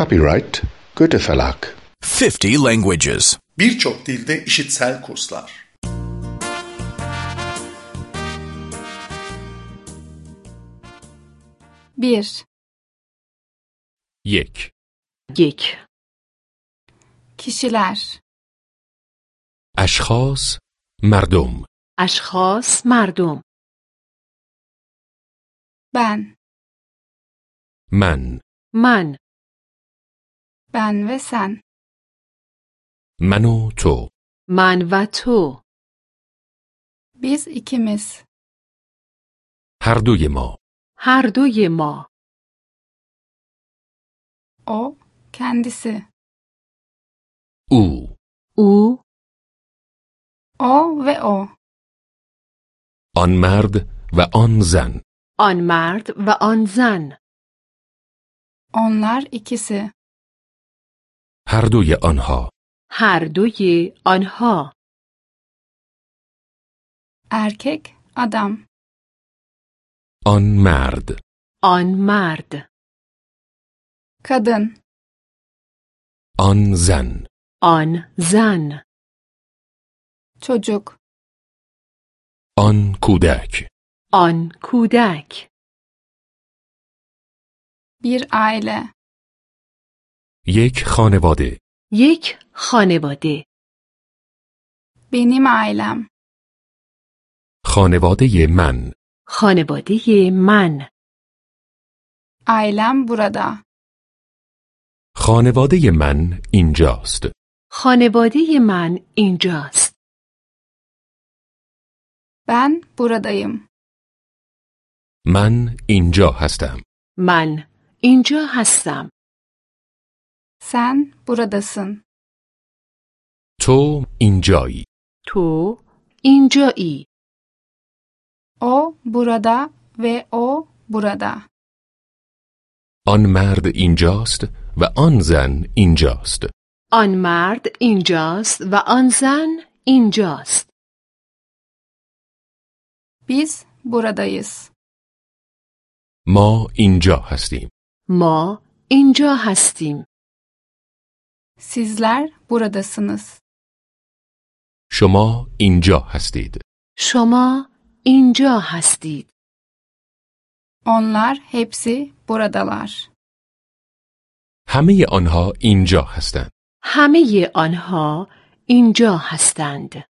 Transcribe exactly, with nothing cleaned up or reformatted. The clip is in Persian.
Copyright Goethe Verlag. fifty languages. Birçok dilde işitsel kurslar. Bir. یک یک Kişiler. اشخاص مردم اشخاص مردم Ben. من من Ben ve sen. من و تو من و تو Biz ikimiz. هر دوی ما هر دوی ما O, kendisi. او او O ve o. آن مرد و آن زن آن مرد و آن زن Onlar ikisi. هر دوی آنها هر دوی آنها Erkek, adam. آن مرد آن مرد Kadın. آن زن آن زن Çocuk. آن کودک آن کودک Bir aile. یک خانواده یک خانواده Benim ailem. خانواده من خانواده من Ailem burada. خانواده من اینجاست خانواده من اینجاست Ben buradayım. من اینجا هستم من اینجا هستم Sen buradasın. تو اینجایی تو اینجایی O burada ve o burada. آن مرد اینجاست و آن زن اینجاست آن مرد اینجاست و آن زن اینجاست Biz buradayız. ما اینجا هستیم ما اینجا هستیم Sizler buradasınız. شما اینجا هستید شما اینجا هستید Onlar hepsi buradalar. همه آنها اینجا هستند همه آنها اینجا هستند